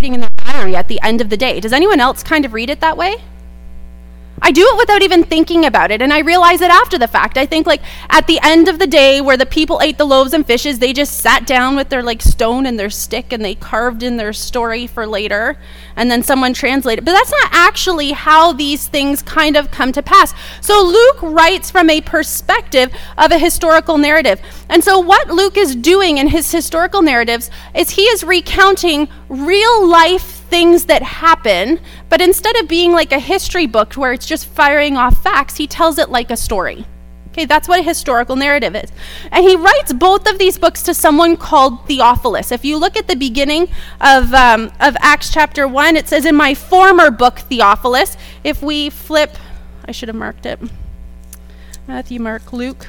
writing in their diary at the end of the day. Does anyone else kind of read it that way? I do it without even thinking about it, and I realize it after the fact. I think like at the end of the day where the people ate the loaves and fishes, they just sat down with their like stone and their stick and they carved in their story for later, and then someone translated. But that's not actually how these things kind of come to pass. So Luke writes from a perspective of a historical narrative. And so what Luke is doing in his historical narratives is he is recounting real life things that happen, but instead of being like a history book where it's just firing off facts, he tells it like a story. Okay, that's what a historical narrative is. And he writes both of these books to someone called Theophilus. If you look at the beginning of Acts chapter 1, it says, in my former book, Theophilus. If we flip, I should have marked it. Matthew, Mark, Luke.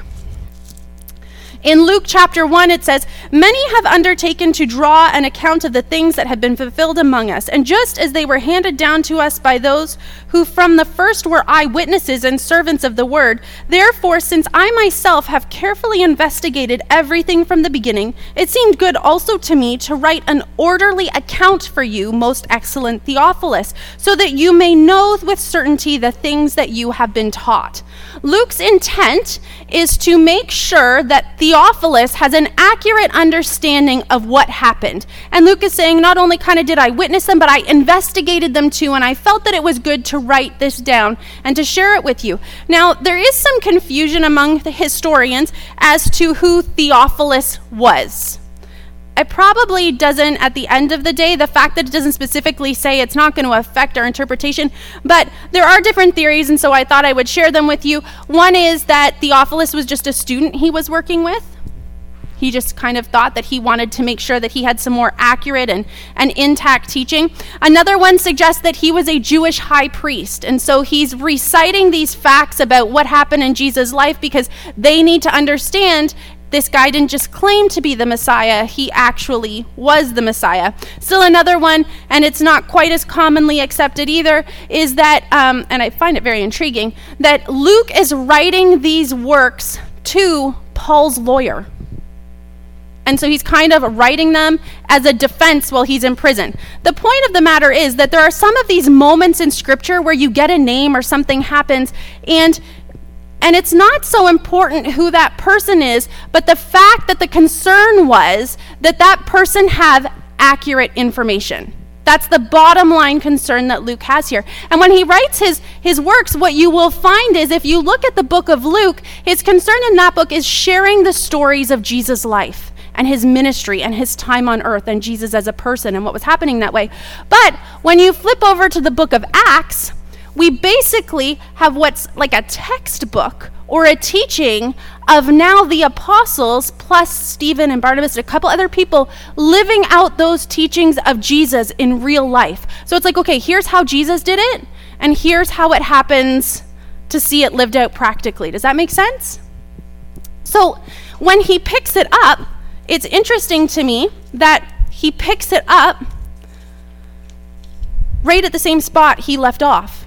In Luke chapter 1, it says, many have undertaken to draw an account of the things that have been fulfilled among us, and just as they were handed down to us by those who from the first were eyewitnesses and servants of the word, therefore, since I myself have carefully investigated everything from the beginning, it seemed good also to me to write an orderly account for you, most excellent Theophilus, so that you may know with certainty the things that you have been taught. Luke's intent is to make sure that Theophilus has an accurate understanding of what happened. And Luke is saying, not only kind of did I witness them, but I investigated them too, and I felt that it was good to write this down and to share it with you. Now, there is some confusion among the historians as to who Theophilus was. It probably doesn't, at the end of the day, the fact that it doesn't specifically say, it's not going to affect our interpretation, but there are different theories, and so I thought I would share them with you. One is that Theophilus was just a student he was working with. He just kind of thought that he wanted to make sure that he had some more accurate and intact teaching. Another one suggests that he was a Jewish high priest, and so he's reciting these facts about what happened in Jesus' life because they need to understand this guy didn't just claim to be the Messiah, he actually was the Messiah. Still another one, and it's not quite as commonly accepted either, is that, and I find it very intriguing, that Luke is writing these works to Paul's lawyer. And so he's kind of writing them as a defense while he's in prison. The point of the matter is that there are some of these moments in Scripture where you get a name or something happens, and it's not so important who that person is, but the fact that the concern was that that person have accurate information. That's the bottom line concern that Luke has here. And when he writes his works, what you will find is if you look at the book of Luke, his concern in that book is sharing the stories of Jesus' life and his ministry and his time on earth and Jesus as a person and what was happening that way. But when you flip over to the book of Acts, we basically have what's like a textbook or a teaching of now the apostles plus Stephen and Barnabas and a couple other people living out those teachings of Jesus in real life. So it's like, okay, here's how Jesus did it, and here's how it happens to see it lived out practically. Does that make sense? So when he picks it up, it's interesting to me that he picks it up right at the same spot he left off.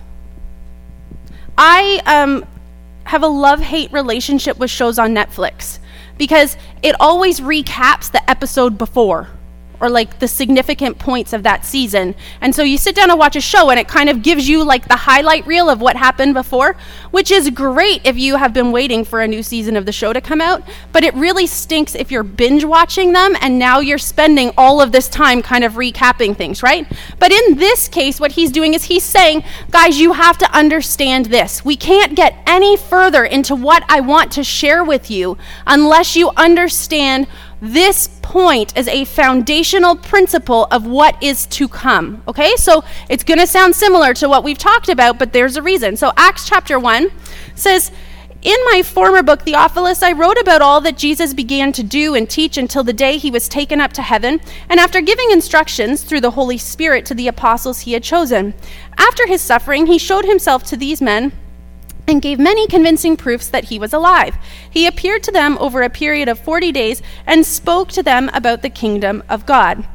I have a love-hate relationship with shows on Netflix because it always recaps the episode before or like the significant points of that season. And so you sit down and watch a show and it kind of gives you like the highlight reel of what happened before, which is great if you have been waiting for a new season of the show to come out, but it really stinks if you're binge watching them and now you're spending all of this time kind of recapping things, right? But in this case, what he's doing is he's saying, guys, you have to understand this. We can't get any further into what I want to share with you unless you understand this point as a foundational principle of what is to come, okay? So it's going to sound similar to what we've talked about, but there's a reason. So Acts chapter 1 says, in my former book, Theophilus, I wrote about all that Jesus began to do and teach until the day he was taken up to heaven, and after giving instructions through the Holy Spirit to the apostles he had chosen. After his suffering, he showed himself to these men and gave many convincing proofs that he was alive. He appeared to them over a period of 40 days and spoke to them about the kingdom of God.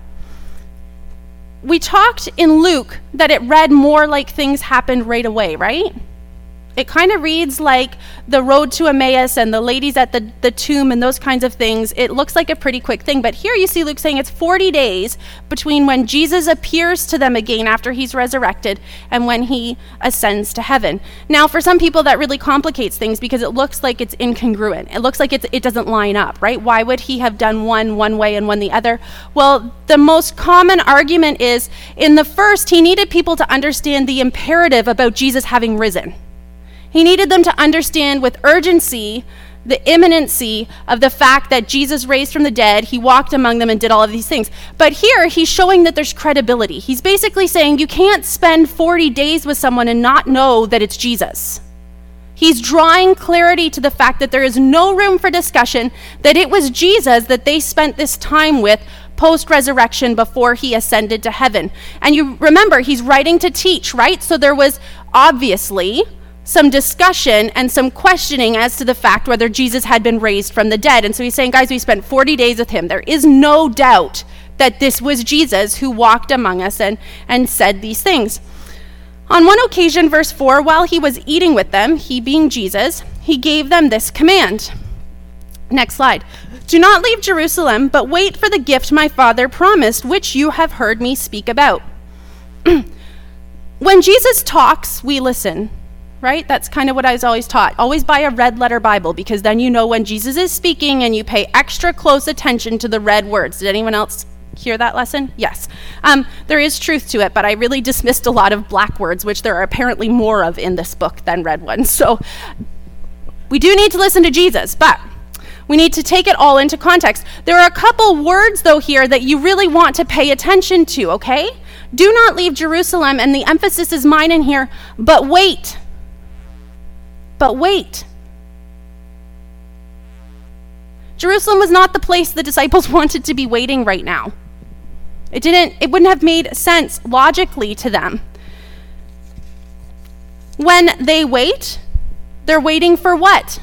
We talked in Luke that it read more like things happened right away, right? It kind of reads like the road to Emmaus and the ladies at the tomb and those kinds of things. It looks like a pretty quick thing, but here you see Luke saying it's 40 days between when Jesus appears to them again after he's resurrected and when he ascends to heaven. Now, for some people, that really complicates things because it looks like it's incongruent. It looks like it doesn't line up, right? Why would he have done one way and one the other? Well, the most common argument is, in the first, he needed people to understand the imperative about Jesus having risen. He needed them to understand with urgency the imminency of the fact that Jesus raised from the dead, he walked among them and did all of these things. But here, he's showing that there's credibility. He's basically saying you can't spend 40 days with someone and not know that it's Jesus. He's drawing clarity to the fact that there is no room for discussion, that it was Jesus that they spent this time with post-resurrection before he ascended to heaven. And you remember, he's writing to teach, right? So there was obviously some discussion and some questioning as to the fact whether Jesus had been raised from the dead. And so he's saying, guys, we spent 40 days with him. There is no doubt that this was Jesus who walked among us and said these things. On one occasion, verse 4, while he was eating with them, he being Jesus, he gave them this command. Next slide. Do not leave Jerusalem, but wait for the gift my Father promised, which you have heard me speak about. When Jesus talks, we listen. Right? That's kind of what I was always taught. Always buy a red letter Bible, because then you know when Jesus is speaking and you pay extra close attention to the red words. Did anyone else hear that lesson? Yes. There is truth to it, but I really dismissed a lot of black words, which there are apparently more of in this book than red ones. So we do need to listen to Jesus, but we need to take it all into context. There are a couple words, though, here that you really want to pay attention to, okay? Do not leave Jerusalem, and the emphasis is mine in here, but wait. But wait. Jerusalem was not the place the disciples wanted to be waiting right now. It wouldn't have made sense logically to them. When they wait, they're waiting for what?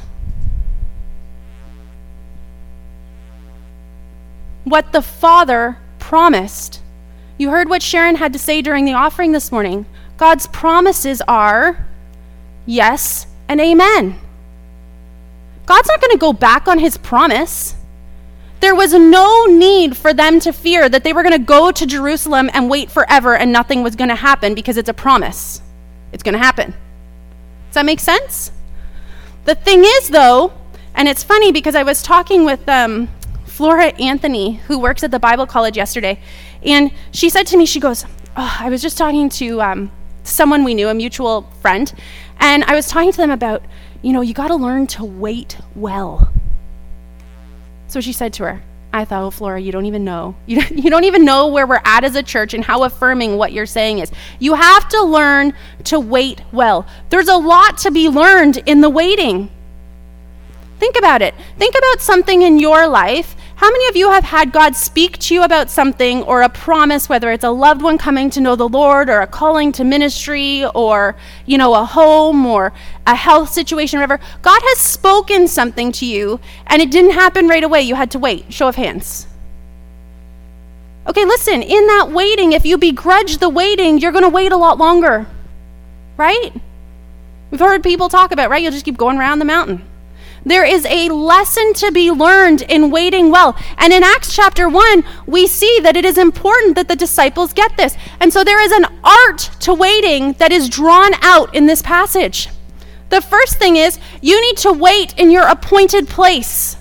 What the Father promised. You heard what Sharon had to say during the offering this morning. God's promises are yes and amen. God's not going to go back on his promise. There was no need for them to fear that they were going to go to Jerusalem and wait forever and nothing was going to happen, because it's a promise. It's going to happen. Does that make sense? The thing is, though, and it's funny because I was talking with Flora Anthony, who works at the Bible College yesterday, and she said to me, she goes, I was just talking to someone we knew, a mutual friend, and I was talking to them about, you got to learn to wait well. So she said to her, I thought, Flora, you don't even know. You don't even know where we're at as a church and how affirming what you're saying is. You have to learn to wait well. There's a lot to be learned in the waiting. Think about it. Think about something in your life. How many of you have had God speak to you about something, or a promise, whether it's a loved one coming to know the Lord, or a calling to ministry, or, a home, or a health situation, whatever. God has spoken something to you, and it didn't happen right away. You had to wait. Show of hands. Okay, listen, in that waiting, if you begrudge the waiting, you're going to wait a lot longer, right? We've heard people talk about, right? You'll just keep going around the mountain. There is a lesson to be learned in waiting well. And in Acts chapter 1, we see that it is important that the disciples get this. And so there is an art to waiting that is drawn out in this passage. The first thing is, you need to wait in your appointed place.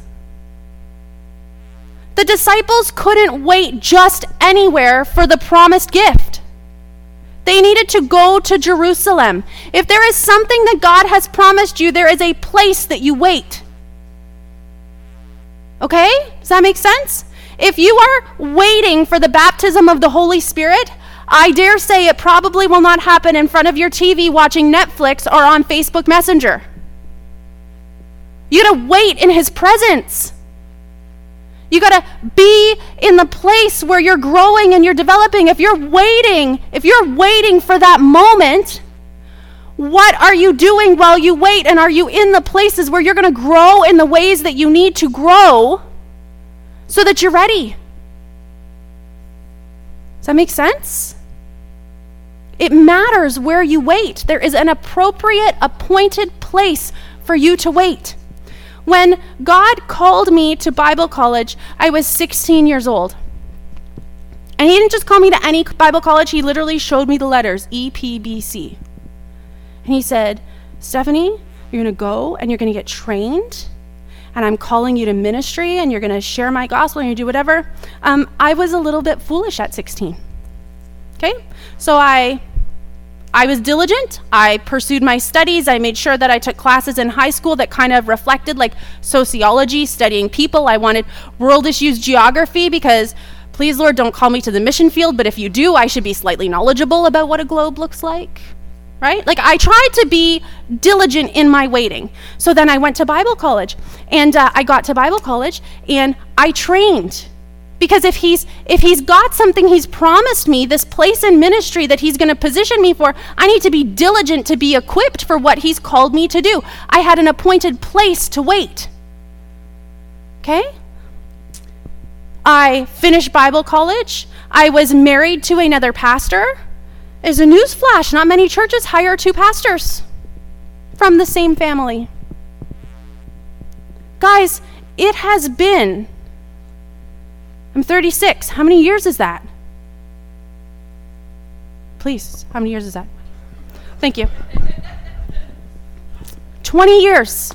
The disciples couldn't wait just anywhere for the promised gift. They needed to go to Jerusalem. If there is something that God has promised you, there is a place that you wait. Okay? Does that make sense? If you are waiting for the baptism of the Holy Spirit, I dare say it probably will not happen in front of your TV watching Netflix or on Facebook Messenger. You gotta wait in his presence. You got to be in the place where you're growing and you're developing. If you're waiting for that moment, what are you doing while you wait? And are you in the places where you're going to grow in the ways that you need to grow so that you're ready? Does that make sense? It matters where you wait. There is an appropriate, appointed place for you to wait. When God called me to Bible college, I was 16 years old. And he didn't just call me to any Bible college, he literally showed me the letters, EPBC. And he said, Stephanie, you're going to go and you're going to get trained, and I'm calling you to ministry, and you're going to share my gospel, and you do whatever. I was a little bit foolish at 16. Okay? So I was diligent. I pursued my studies. I made sure that I took classes in high school that kind of reflected like sociology, studying people. I wanted world issues geography because, please, Lord, don't call me to the mission field, but if you do, I should be slightly knowledgeable about what a globe looks like, right? Like I tried to be diligent in my waiting. So then I went to Bible college, and I got to Bible college, and I trained. Because if he's got something he's promised me, this place in ministry that he's going to position me for, I need to be diligent to be equipped for what he's called me to do. I had an appointed place to wait. Okay? I finished Bible college. I was married to another pastor. As a news flash, not many churches hire two pastors from the same family. Guys, it has been, I'm 36. How many years is that? Please, how many years is that? Thank you. 20 years.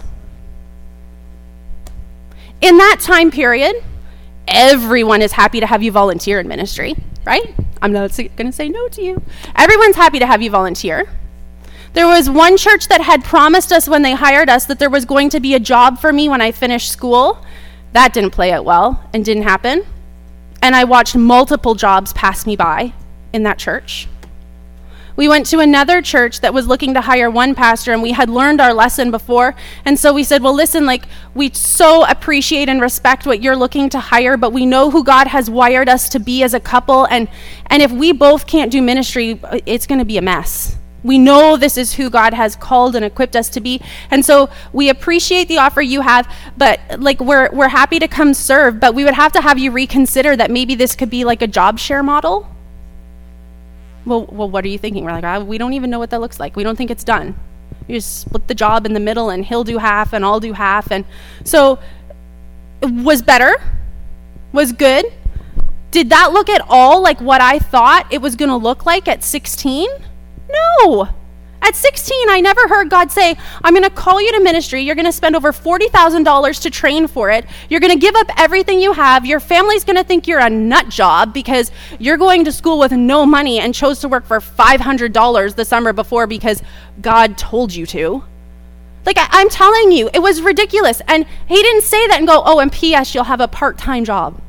In that time period, everyone is happy to have you volunteer in ministry, right? I'm not going to say no to you. Everyone's happy to have you volunteer. There was one church that had promised us when they hired us that there was going to be a job for me when I finished school. That didn't play out well and didn't happen. And I watched multiple jobs pass me by in that church. We went to another church that was looking to hire one pastor, and we had learned our lesson before. And so we said, well, listen, like, we so appreciate and respect what you're looking to hire, but we know who God has wired us to be as a couple. And if we both can't do ministry, it's going to be a mess. We know this is who God has called and equipped us to be. And so we appreciate the offer you have, but like we're happy to come serve, but we would have to have you reconsider that maybe this could be like a job share model. Well, what are you thinking? We're like, we don't even know what that looks like. We don't think it's done. You just split the job in the middle, and he'll do half and I'll do half. And so it was better, was good. Did that look at all like what I thought it was going to look like at 16? No. At 16, I never heard God say, I'm going to call you to ministry. You're going to spend over $40,000 to train for it. You're going to give up everything you have. Your family's going to think you're a nut job because you're going to school with no money and chose to work for $500 the summer before because God told you to. Like, I'm telling you, it was ridiculous. And he didn't say that and go, oh, and P.S., you'll have a part-time job.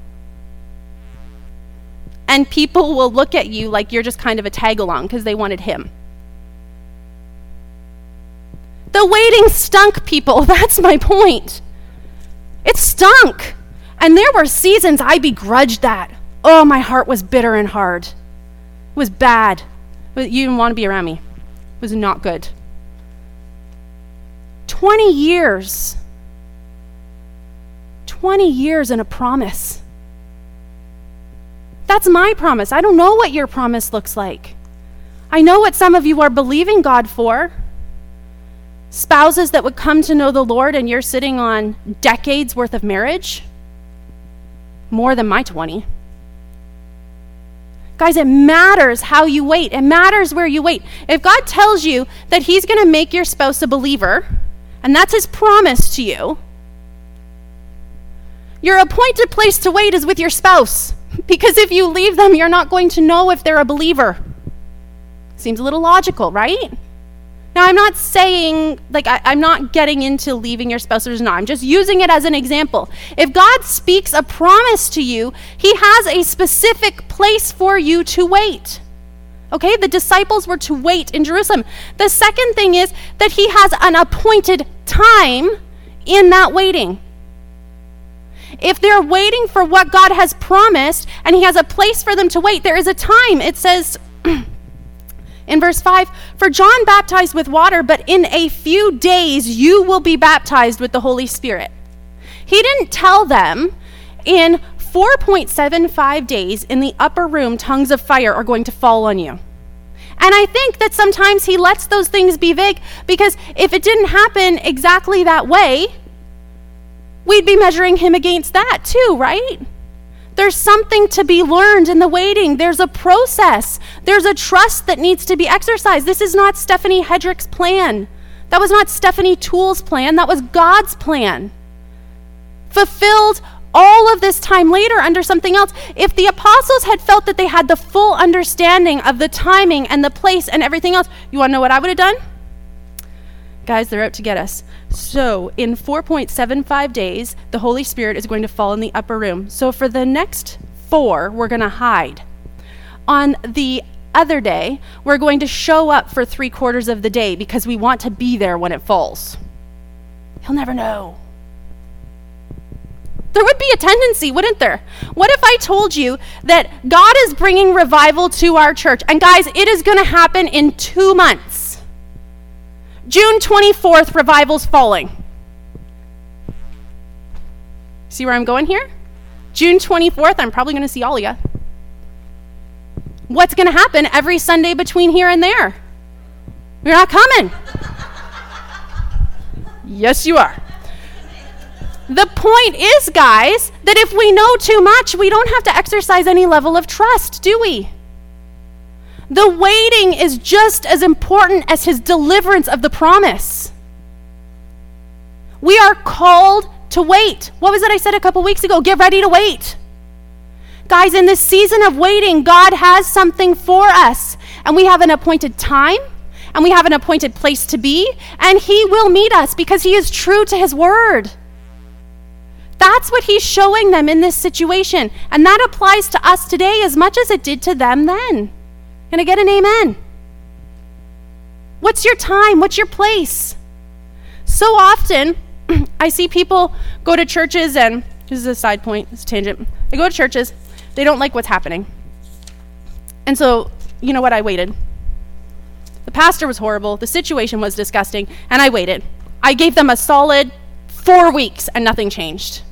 And people will look at you like you're just kind of a tag-along because they wanted him. The waiting stunk, people. That's my point. It stunk. And there were seasons I begrudged that. Oh, my heart was bitter and hard. It was bad. You didn't want to be around me. It was not good. 20 years. 20 years in a promise. That's my promise. I don't know what your promise looks like. I know what some of you are believing God for. Spouses that would come to know the Lord, and you're sitting on decades worth of marriage. More than my 20. Guys, it matters how you wait. It matters where you wait. If God tells you that he's going to make your spouse a believer, and that's his promise to you, your appointed place to wait is with your spouse. Because if you leave them, you're not going to know if they're a believer. Seems a little logical, right? Now, I'm not saying, I'm not getting into leaving your spouse or not. I'm just using it as an example. If God speaks a promise to you, he has a specific place for you to wait. Okay? The disciples were to wait in Jerusalem. The second thing is that he has an appointed time in that waiting. If they're waiting for what God has promised and he has a place for them to wait, there is a time. It says in verse 5, for John baptized with water, but in a few days you will be baptized with the Holy Spirit. He didn't tell them in 4.75 days in the upper room, tongues of fire are going to fall on you. And I think that sometimes he lets those things be vague because if it didn't happen exactly that way, we'd be measuring him against that too, right? There's something to be learned in the waiting. There's a process. There's a trust that needs to be exercised. This is not Stephanie Hedrick's plan. That was not Stephanie Toole's plan. That was God's plan. Fulfilled all of this time later under something else. If the apostles had felt that they had the full understanding of the timing and the place and everything else, you want to know what I would have done? Guys, they're out to get us. So in 4.75 days, the Holy Spirit is going to fall in the upper room. So for the next 4, we're going to hide. On the other day, we're going to show up for 3/4 of the day because we want to be there when it falls. He'll never know. There would be a tendency, wouldn't there? What if I told you that God is bringing revival to our church? And guys, it is going to happen in 2 months. June 24th, revival's falling. See where I'm going here? June 24th, I'm probably going to see all of you. What's going to happen every Sunday between here and there? You're not coming. Yes, you are. The point is, guys, that if we know too much, we don't have to exercise any level of trust, do we? The waiting is just as important as his deliverance of the promise. We are called to wait. What was it I said a couple weeks ago? Get ready to wait. Guys, in this season of waiting, God has something for us. And we have an appointed time, and we have an appointed place to be, and he will meet us because he is true to his word. That's what he's showing them in this situation. And that applies to us today as much as it did to them then. Can I get an amen? What's your time? What's your place? So often, I see people go to churches, and this is a side point, it's a tangent. They go to churches, they don't like what's happening. And so, you know what? I waited. The pastor was horrible, the situation was disgusting, and I waited. I gave them a solid 4 weeks, and nothing changed.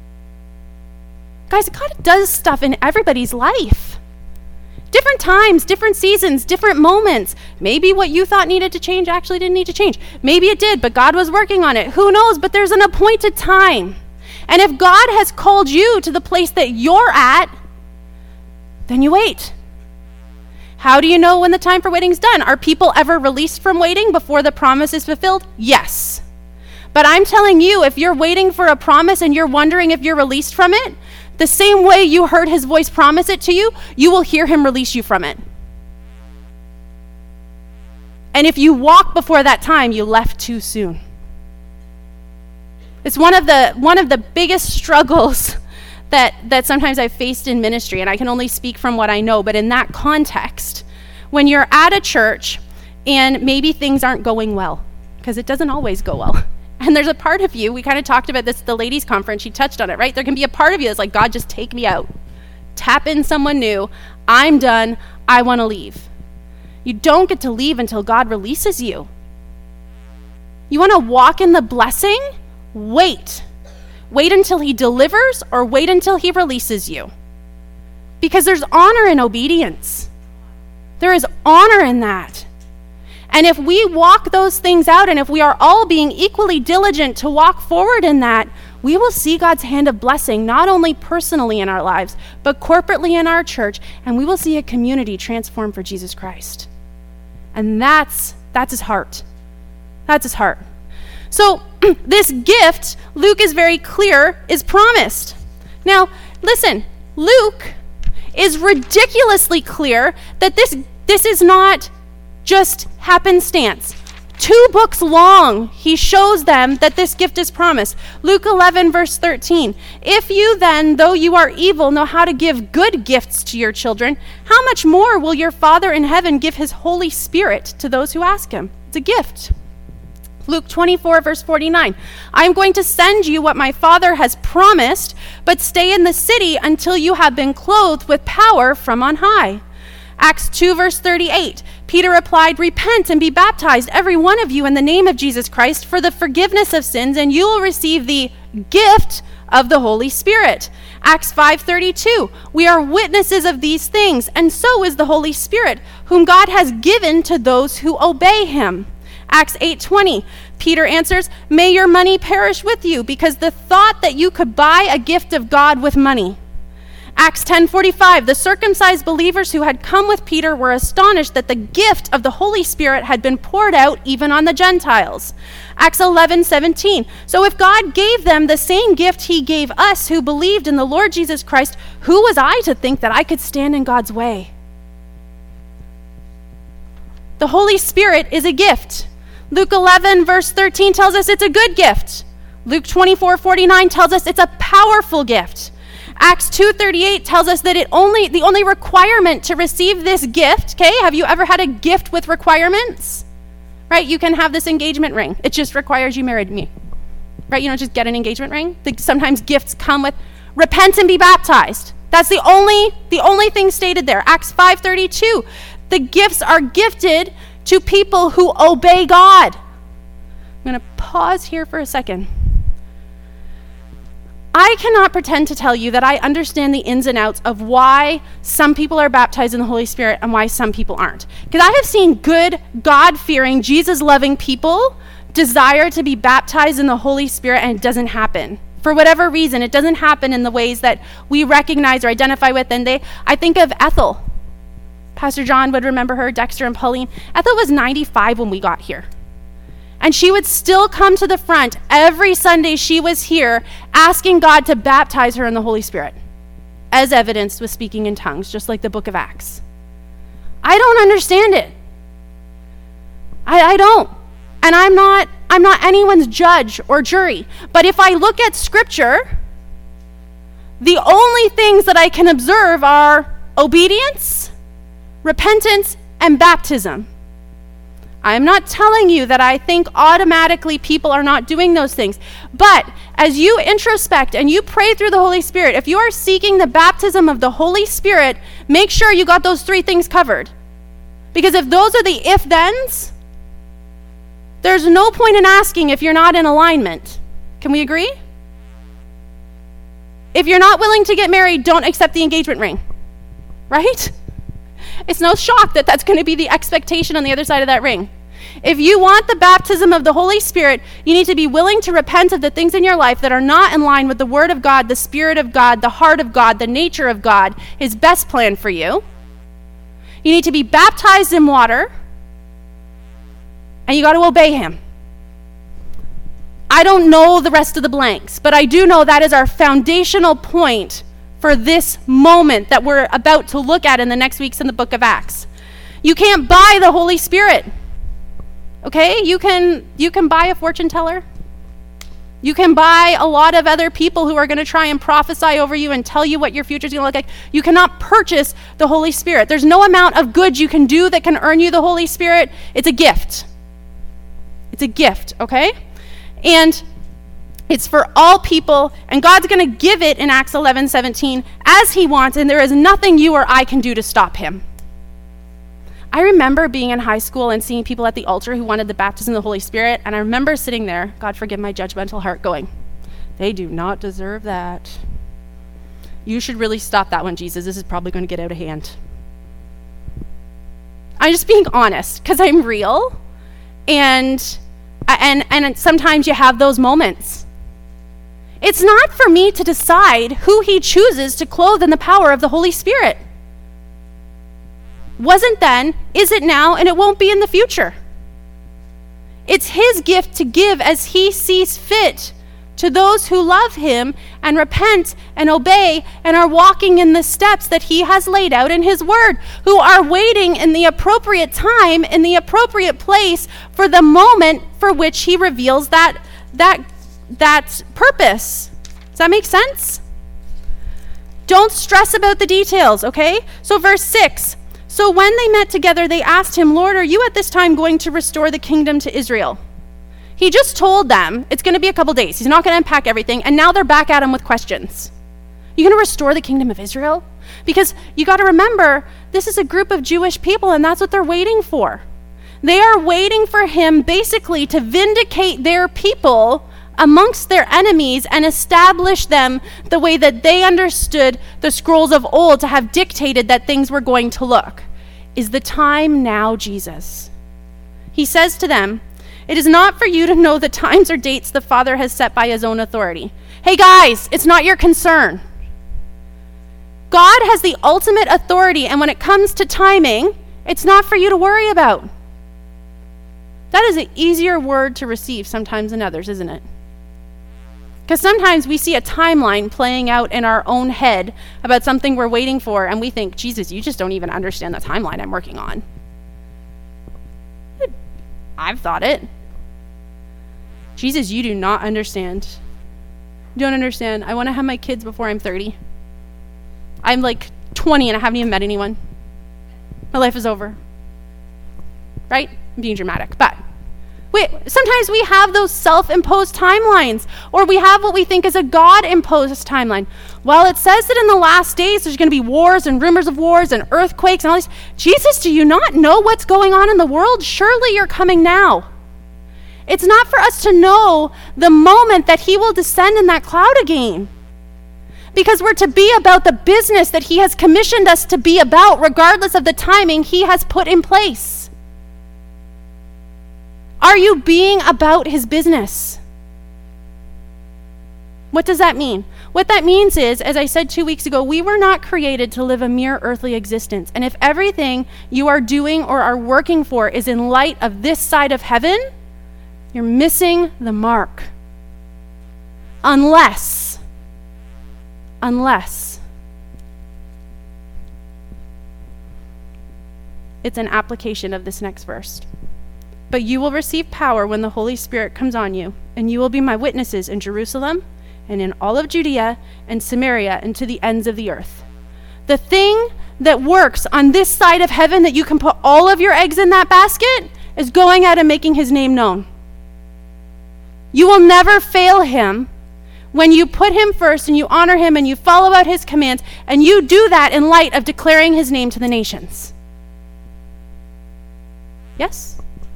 Guys, God does stuff in everybody's life. Different times, different seasons, different moments. Maybe what you thought needed to change actually didn't need to change. Maybe it did, but God was working on it. Who knows? But there's an appointed time. And if God has called you to the place that you're at, then you wait. How do you know when the time for waiting is done? Are people ever released from waiting before the promise is fulfilled? Yes. But I'm telling you, if you're waiting for a promise and you're wondering if you're released from it, the same way you heard his voice promise it to you, you will hear him release you from it. And if you walk before that time, you left too soon. It's one of the biggest struggles that sometimes I've faced in ministry, and I can only speak from what I know, but in that context, when you're at a church and maybe things aren't going well, because it doesn't always go well. And there's a part of you, we kind of talked about this at the ladies' conference, she touched on it, right? There can be a part of you that's like, God, just take me out. Tap in someone new. I'm done. I want to leave. You don't get to leave until God releases you. You want to walk in the blessing? Wait. Wait until he delivers or wait until he releases you. Because there's honor in obedience. There is honor in that. And if we walk those things out, and if we are all being equally diligent to walk forward in that, we will see God's hand of blessing, not only personally in our lives, but corporately in our church, and we will see a community transformed for Jesus Christ. And that's his heart. That's his heart. So this gift, Luke is very clear, is promised. Now, listen, Luke is ridiculously clear that this is not just happenstance. 2 books long, he shows them that this gift is promised. Luke 11, verse 13. If you then, though you are evil, know how to give good gifts to your children, how much more will your Father in heaven give his Holy Spirit to those who ask him? It's a gift. Luke 24, verse 49. I am going to send you what my Father has promised, but stay in the city until you have been clothed with power from on high. Acts 2, verse 38. Peter replied, repent and be baptized, every one of you, in the name of Jesus Christ, for the forgiveness of sins, and you will receive the gift of the Holy Spirit. Acts 5:32, we are witnesses of these things, and so is the Holy Spirit, whom God has given to those who obey him. Acts 8:20, Peter answers, may your money perish with you, because the thought that you could buy a gift of God with money. Acts 10:45, the circumcised believers who had come with Peter were astonished that the gift of the Holy Spirit had been poured out even on the Gentiles. Acts 11:17, so if God gave them the same gift he gave us who believed in the Lord Jesus Christ, who was I to think that I could stand in God's way? The Holy Spirit is a gift. Luke 11 verse 13 tells us it's a good gift. Luke 24:49 tells us it's a powerful gift. Acts 2:38 tells us that the only requirement to receive this gift, okay, have you ever had a gift with requirements? Right, you can have this engagement ring. It just requires you married me. Right, you don't just get an engagement ring. Sometimes gifts come with repent and be baptized. That's the only thing stated there. Acts 5:32, the gifts are gifted to people who obey God. I'm going to pause here for a second. I cannot pretend to tell you that I understand the ins and outs of why some people are baptized in the Holy Spirit and why some people aren't. Because I have seen good, God-fearing, Jesus-loving people desire to be baptized in the Holy Spirit, and it doesn't happen. For whatever reason, it doesn't happen in the ways that we recognize or identify with. And I think of Ethel. Pastor John would remember her, Dexter and Pauline. Ethel was 95 when we got here. And she would still come to the front every Sunday she was here asking God to baptize her in the Holy Spirit, as evidenced with speaking in tongues, just like the book of Acts. I don't understand it. I don't. And I'm not anyone's judge or jury. But if I look at Scripture, the only things that I can observe are obedience, repentance, and baptism. I am not telling you that I think automatically people are not doing those things. But as you introspect and you pray through the Holy Spirit, if you are seeking the baptism of the Holy Spirit, make sure you got those three things covered. Because if those are the if-thens, there's no point in asking if you're not in alignment. Can we agree? If you're not willing to get married, don't accept the engagement ring. Right? It's no shock that that's going to be the expectation on the other side of that ring. If you want the baptism of the Holy Spirit, you need to be willing to repent of the things in your life that are not in line with the Word of God, the Spirit of God, the heart of God, the nature of God, His best plan for you. You need to be baptized in water, and you got to obey Him. I don't know the rest of the blanks, but I do know that is our foundational point for this moment that we're about to look at in the next weeks in the book of Acts. You can't buy the Holy Spirit. Okay? You can buy a fortune teller. You can buy a lot of other people who are going to try and prophesy over you and tell you what your future is going to look like. You cannot purchase the Holy Spirit. There's no amount of good you can do that can earn you the Holy Spirit. It's a gift. It's a gift, okay? And it's for all people, and God's going to give it in Acts 11:17 as He wants, and there is nothing you or I can do to stop Him. I remember being in high school and seeing people at the altar who wanted the baptism of the Holy Spirit, and I remember sitting there, God forgive my judgmental heart, going, they do not deserve that. You should really stop that one, Jesus. This is probably going to get out of hand. I'm just being honest, because I'm real, and sometimes you have those moments. It's not for me to decide who He chooses to clothe in the power of the Holy Spirit. Wasn't then, is it now, and it won't be in the future. It's His gift to give as He sees fit to those who love Him and repent and obey and are walking in the steps that He has laid out in His Word, who are waiting in the appropriate time, in the appropriate place for the moment for which He reveals that purpose. Does that make sense? Don't stress about the details, okay? So verse 6, so when they met together, they asked Him, Lord, are you at this time going to restore the kingdom to Israel? He just told them it's going to be a couple days. He's not going to unpack everything, and now they're back at Him with questions. You going to restore the kingdom of Israel? Because you got to remember, this is a group of Jewish people, and that's what they're waiting for. They are waiting for Him basically to vindicate their people amongst their enemies and establish them the way that they understood the scrolls of old to have dictated that things were going to look. Is the time now, Jesus? He says to them, it is not for you to know the times or dates the Father has set by his own authority. Hey guys, it's not your concern. God has the ultimate authority, and when it comes to timing, it's not for you to worry about. That is an easier word to receive sometimes than others, isn't it? Because sometimes we see a timeline playing out in our own head about something we're waiting for, and we think, Jesus, you just don't even understand the timeline I'm working on. I've thought it. Jesus, you do not understand. You don't understand. I want to have my kids before I'm 30. I'm like 20 and I haven't even met anyone. My life is over. Right? I'm being dramatic. But sometimes we have those self-imposed timelines, or we have what we think is a God-imposed timeline. Well, it says that in the last days there's going to be wars and rumors of wars and earthquakes and all these. Jesus, do you not know what's going on in the world? Surely you're coming now. It's not for us to know the moment that he will descend in that cloud again. Because we're to be about the business that he has commissioned us to be about, regardless of the timing he has put in place. Are you being about his business? What does that mean? What that means is, as I said 2 weeks ago, we were not created to live a mere earthly existence. And if everything you are doing or are working for is in light of this side of heaven, you're missing the mark. Unless it's an application of this next verse. But you will receive power when the Holy Spirit comes on you, and you will be my witnesses in Jerusalem and in all of Judea and Samaria and to the ends of the earth. The thing that works on this side of heaven that you can put all of your eggs in that basket is going out and making his name known. You will never fail him when you put him first and you honor him and you follow out his commands, and you do that in light of declaring his name to the nations. Yes?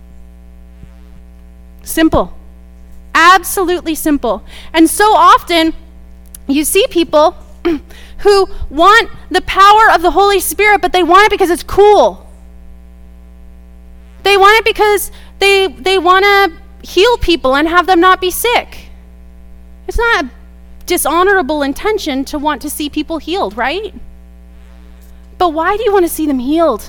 Simple. Absolutely simple. And so often you see people who want the power of the Holy Spirit, but they want it because it's cool. They want it because they want to heal people and have them not be sick. It's not a dishonorable intention to want to see people healed, right? But why do you want to see them healed?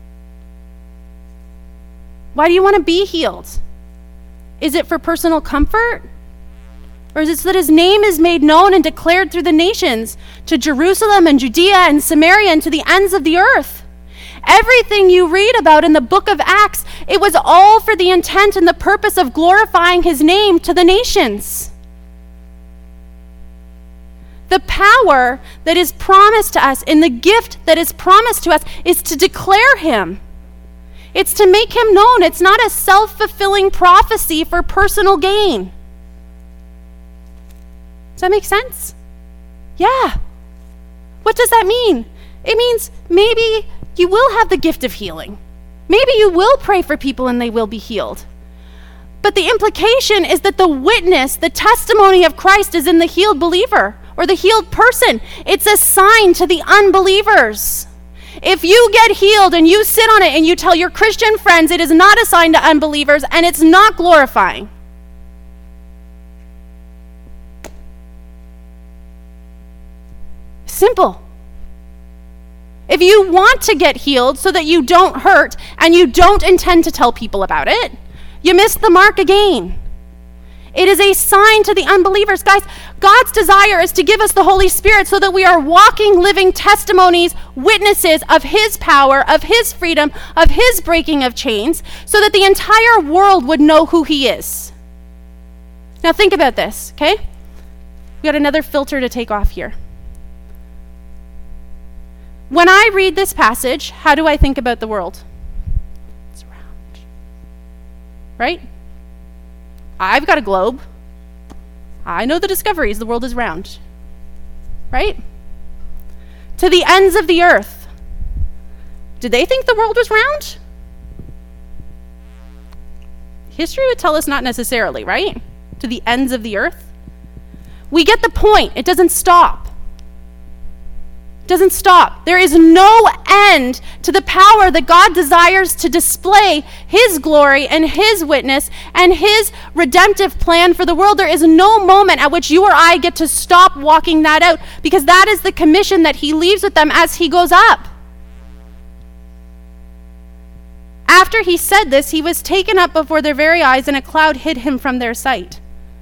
Why do you want to be healed? Is it for personal comfort? Or is it so that his name is made known and declared through the nations, to Jerusalem and Judea and Samaria and to the ends of the earth? Everything you read about in the book of Acts, it was all for the intent and the purpose of glorifying his name to the nations. The power that is promised to us and the gift that is promised to us is to declare him. It's to make him known. It's not a self-fulfilling prophecy for personal gain. Does that make sense? Yeah. What does that mean? It means maybe you will have the gift of healing. Maybe you will pray for people and they will be healed. But the implication is that the witness, the testimony of Christ is in the healed believer or the healed person. It's a sign to the unbelievers. If you get healed and you sit on it and you tell your Christian friends, it is not a sign to unbelievers and it's not glorifying. Simple. If you want to get healed so that you don't hurt and you don't intend to tell people about it, you missed the mark again. It is a sign to the unbelievers. Guys, God's desire is to give us the Holy Spirit so that we are walking, living testimonies, witnesses of his power, of his freedom, of his breaking of chains, so that the entire world would know who he is. Now think about this, okay? We got another filter to take off here. When I read this passage, how do I think about the world? It's round. Right? I've got a globe. I know the discoveries. The world is round. Right? To the ends of the earth. Did they think the world was round? History would tell us not necessarily, right? to the ends of the earth. We get the point. It doesn't stop. It doesn't stop. There is no end to the power that God desires to display his glory and his witness and his redemptive plan for the world. There is no moment at which you or I get to stop walking that out, because that is the commission that he leaves with them as he goes up. After he said this, he was taken up before their very eyes, and a cloud hid him from their sight.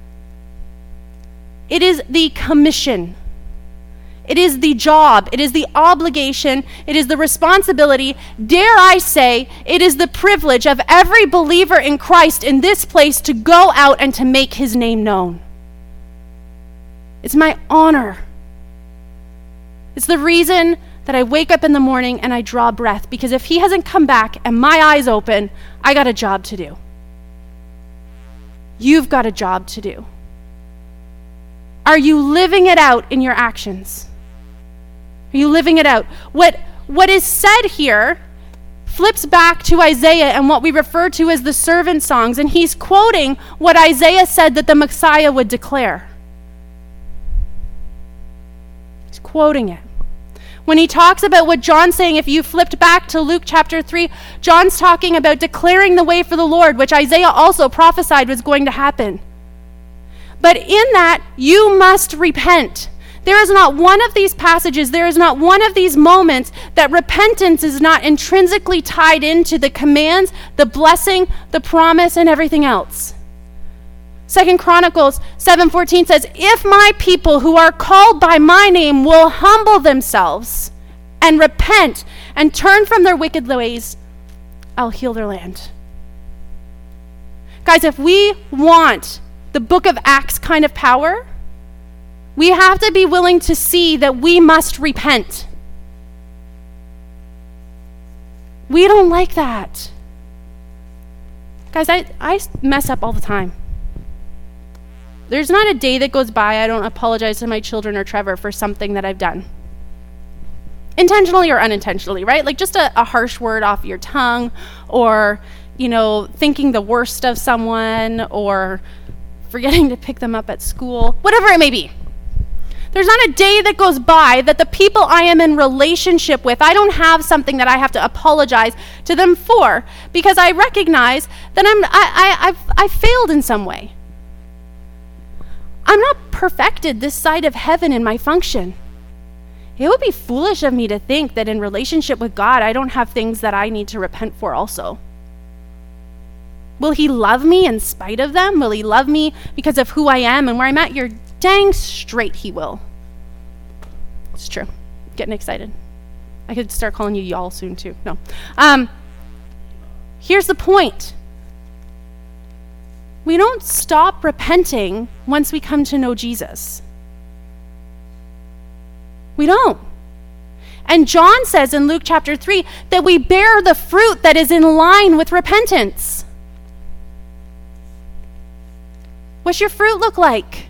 It is the commission. It is the job. It is the obligation. It is the responsibility. Dare I say, it is the privilege of every believer in Christ in this place to go out and to make his name known. It's my honor. It's the reason that I wake up in the morning and I draw breath, because if he hasn't come back and my eyes open, I got a job to do. You've got a job to do. Are you living it out in your actions? Are you living it out? What is said here flips back to Isaiah and what we refer to as the servant songs, and he's quoting what Isaiah said that the Messiah would declare. He's quoting it. When he talks about what John's saying, if you flipped back to Luke chapter 3, John's talking about declaring the way for the Lord, which Isaiah also prophesied was going to happen. But in that, you must repent. There is not one of these passages, there is not one of these moments that repentance is not intrinsically tied into the commands, the blessing, the promise, and everything else. 2 Chronicles 7:14 says, if my people who are called by my name will humble themselves and repent and turn from their wicked ways, I'll heal their land. Guys, if we want the book of Acts kind of power, we have to be willing to see that we must repent. We don't like that. Guys, I mess up all the time. There's not a day that goes by I don't apologize to my children or Trevor for something that I've done. Intentionally or unintentionally, right? Like just a harsh word off your tongue, or, thinking the worst of someone, or forgetting to pick them up at school, whatever it may be. There's not a day that goes by that the people I am in relationship with, I don't have something that I have to apologize to them for, because I recognize that I've failed in some way. I'm not perfected this side of heaven in my function. It would be foolish of me to think that in relationship with God, I don't have things that I need to repent for also. Will he love me in spite of them? Will he love me because of who I am and where I'm at? You're dang straight he will. It's true. Getting excited. I could start calling you y'all soon too. No. Here's the point. We don't stop repenting once we come to know Jesus. We don't. And John says in Luke chapter 3 that we bear the fruit that is in line with repentance. What's your fruit look like?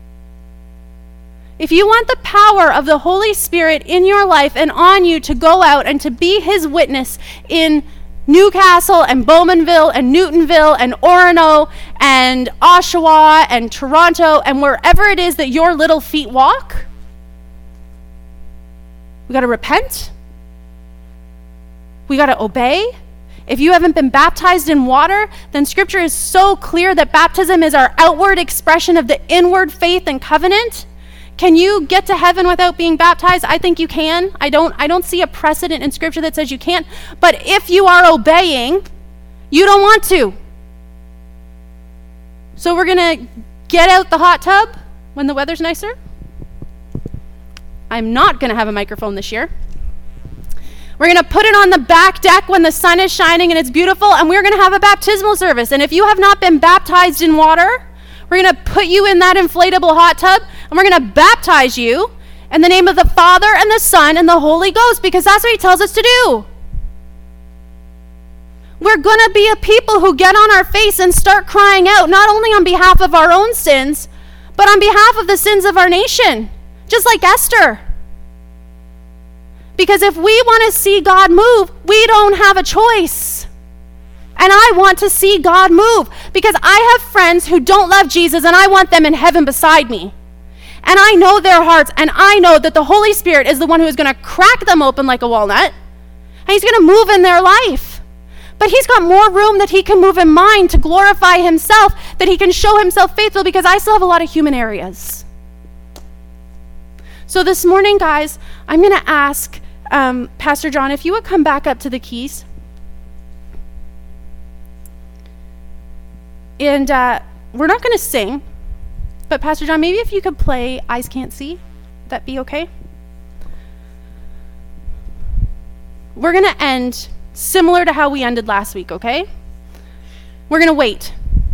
If you want the power of the Holy Spirit in your life and on you to go out and to be his witness in Newcastle and Bowmanville and Newtonville and Orono and Oshawa and Toronto and wherever it is that your little feet walk, we got to repent. We got to obey. If you haven't been baptized in water, then Scripture is so clear that baptism is our outward expression of the inward faith and covenant. Can you get to heaven without being baptized? I think you can. I don't see a precedent in Scripture that says you can't. But if you are obeying, you don't want to. So we're going to get out the hot tub when the weather's nicer. I'm not going to have a microphone this year. We're going to put it on the back deck when the sun is shining and it's beautiful, and we're going to have a baptismal service. And if you have not been baptized in water, we're going to put you in that inflatable hot tub, and we're going to baptize you in the name of the Father and the Son and the Holy Ghost, because that's what he tells us to do. We're going to be a people who get on our face and start crying out, not only on behalf of our own sins, but on behalf of the sins of our nation, just like Esther. Because if we want to see God move, we don't have a choice. And I want to see God move because I have friends who don't love Jesus and I want them in heaven beside me. And I know their hearts, and I know that the Holy Spirit is the one who is going to crack them open like a walnut, and he's going to move in their life. But he's got more room that he can move in mine to glorify himself, that he can show himself faithful, because I still have a lot of human areas. So this morning, guys, I'm going to ask Pastor John if you would come back up to the keys. And we're not going to sing. But Pastor John, maybe if you could play Eyes Can't See, would that be okay? We're going to end similar to how we ended last week, okay? We're going to wait.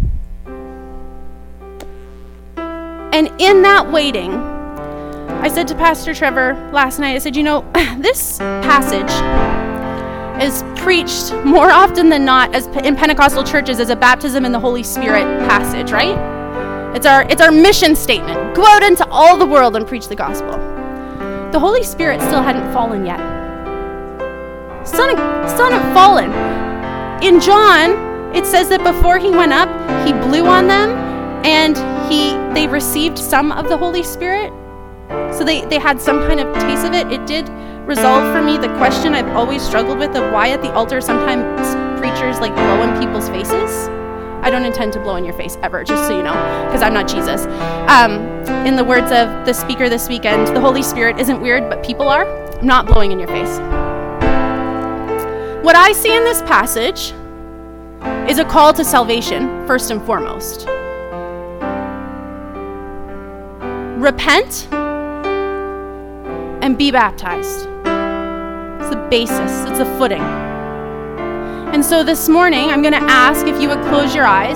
And in that waiting, I said to Pastor Trevor last night, I said, this passage is preached more often than not as in Pentecostal churches as a baptism in the Holy Spirit passage, right? It's our mission statement. Go out into all the world and preach the gospel. The Holy Spirit still hadn't fallen yet. Still hadn't fallen. In John, it says that before he went up, he blew on them and they received some of the Holy Spirit. So they had some kind of taste of it. It did resolve for me the question I've always struggled with of why at the altar sometimes preachers blow in people's faces. I don't intend to blow in your face ever, just so you know, because I'm not Jesus. In the words of the speaker this weekend, the Holy Spirit isn't weird, but people are. I'm not blowing in your face. What I see in this passage is a call to salvation, first and foremost. Repent and be baptized. It's the basis, it's the footing. And so this morning, I'm going to ask if you would close your eyes.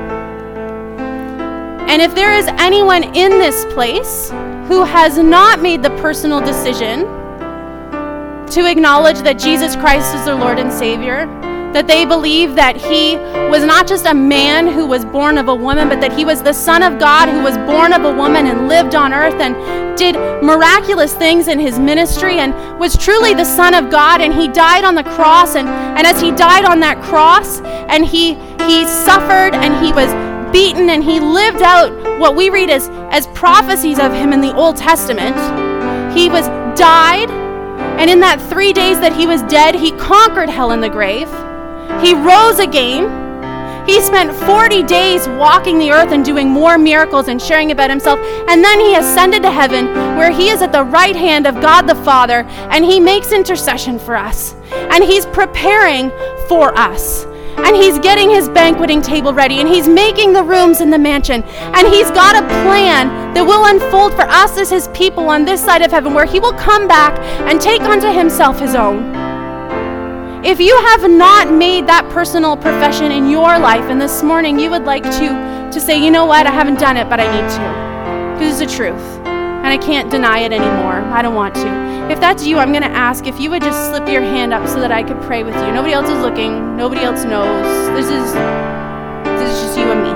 And if there is anyone in this place who has not made the personal decision to acknowledge that Jesus Christ is their Lord and Savior, that they believe that he was not just a man who was born of a woman, but that he was the Son of God who was born of a woman and lived on earth and did miraculous things in his ministry and was truly the Son of God, and he died on the cross, and as he died on that cross and he suffered and he was beaten and he lived out what we read as prophecies of him in the Old Testament. He was died, and in that 3 days that he was dead, he conquered hell and the grave. He rose again. He spent 40 days walking the earth and doing more miracles and sharing about himself. And then he ascended to heaven, where he is at the right hand of God the Father, and he makes intercession for us. And he's preparing for us. And he's getting his banqueting table ready, and he's making the rooms in the mansion. And he's got a plan that will unfold for us as his people on this side of heaven, where he will come back and take unto himself his own. If you have not made that personal profession in your life, and this morning you would like to say, you know what, I haven't done it, but I need to. Because it's the truth. And I can't deny it anymore. I don't want to. If that's you, I'm going to ask if you would just slip your hand up so that I could pray with you. Nobody else is looking. Nobody else knows. This is just you and me.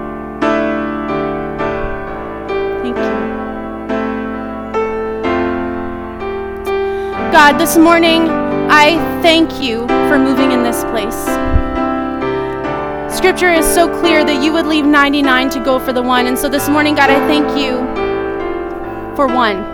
Thank you. God, this morning, I thank you for moving in this place. Scripture is so clear that you would leave 99 to go for the one. And so this morning, God, I thank you for one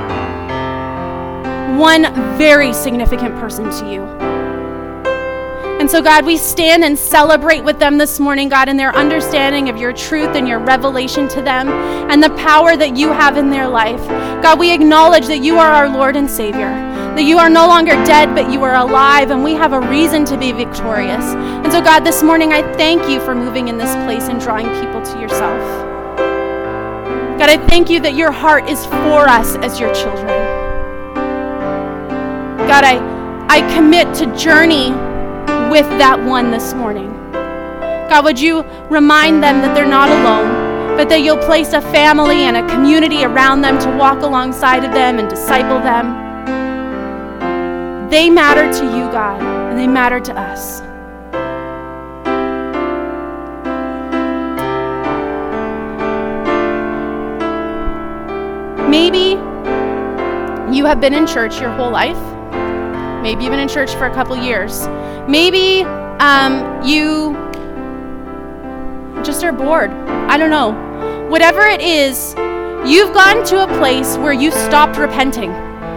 very significant person to you. And so, God, we stand and celebrate with them this morning, God, in their understanding of your truth and your revelation to them and the power that you have in their life. God, we acknowledge that you are our Lord and Savior, that you are no longer dead, but you are alive, and we have a reason to be victorious. And so, God, this morning, I thank you for moving in this place and drawing people to yourself. God, I thank you that your heart is for us as your children. God, I commit to journey with that one this morning. God, would you remind them that they're not alone, but that you'll place a family and a community around them to walk alongside of them and disciple them. They matter to you, God, and they matter to us. Maybe you have been in church your whole life. Maybe you've been in church for a couple years. Maybe you just are bored. I don't know. Whatever it is, you've gotten to a place where you stopped repenting.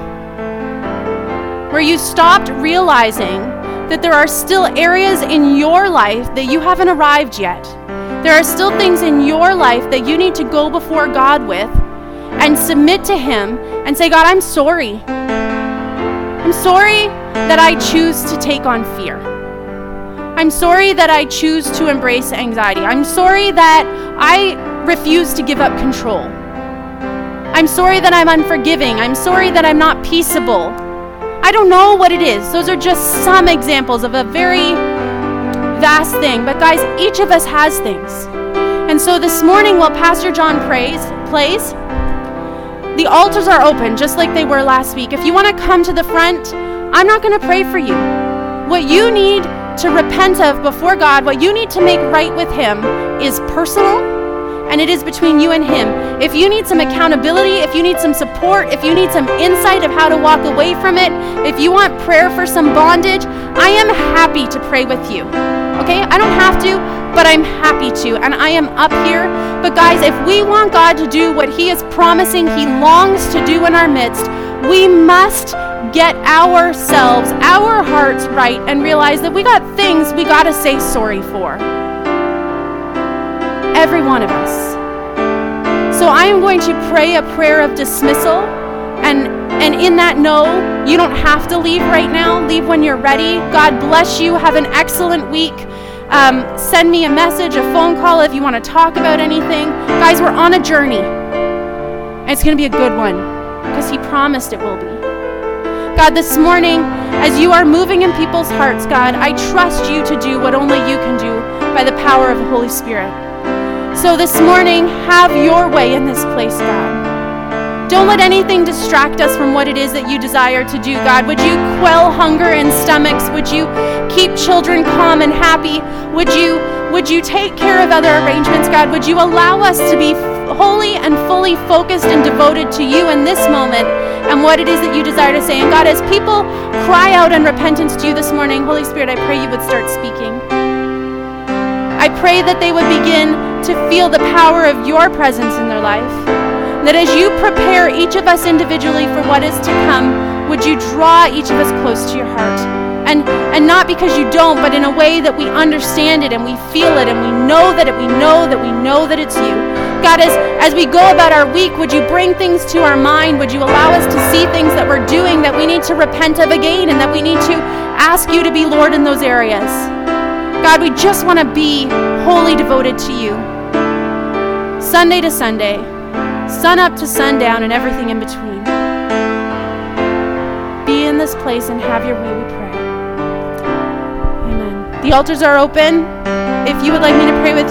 Where you stopped realizing that there are still areas in your life that you haven't arrived yet. There are still things in your life that you need to go before God with and submit to Him and say, God, I'm sorry. I'm sorry that I choose to take on fear. I'm sorry that I choose to embrace anxiety. I'm sorry that I refuse to give up control. I'm sorry that I'm unforgiving. I'm sorry that I'm not peaceable. I don't know what it is. Those are just some examples of a very vast thing. But guys, each of us has things. And so this morning while Pastor John plays, the altars are open just like they were last week. If you want to come to the front, I'm not going to pray for you. What you need to repent of before God, what you need to make right with Him is personal, and it is between you and Him. If you need some accountability, if you need some support, if you need some insight of how to walk away from it, if you want prayer for some bondage, I am happy to pray with you. Okay? I don't have to, but I'm happy to, and I am up here. But guys, if we want God to do what He is promising He longs to do in our midst, we must get ourselves, our hearts right, and realize that we got things we got to say sorry for. Every one of us. So I am going to pray a prayer of dismissal, and in that, no, you don't have to leave right now. Leave when you're ready. God bless you. Have an excellent week. Send me a message, a phone call if you want to talk about anything. Guys, we're on a journey, and it's going to be a good one because He promised it will be. God, this morning, as you are moving in people's hearts, God, I trust you to do what only you can do by the power of the Holy Spirit. So this morning, have your way in this place, God. Don't let anything distract us from what it is that you desire to do, God. Would you quell hunger in stomachs? Would you keep children calm and happy? Would you take care of other arrangements, God? Would you allow us to be wholly and fully focused and devoted to you in this moment and what it is that you desire to say? And God, as people cry out in repentance to you this morning, Holy Spirit, I pray you would start speaking. I pray that they would begin to feel the power of your presence in their life. That as you prepare each of us individually for what is to come, would you draw each of us close to your heart? And not because you don't, but in a way that we understand it and we feel it and we know that it's you. God, as we go about our week, would you bring things to our mind? Would you allow us to see things that we're doing that we need to repent of again and that we need to ask you to be Lord in those areas? God, we just want to be wholly devoted to you. Sunday to Sunday, sun up to sundown, and everything in between. Be in this place and have your way, we pray. Amen. The altars are open. If you would like me to pray with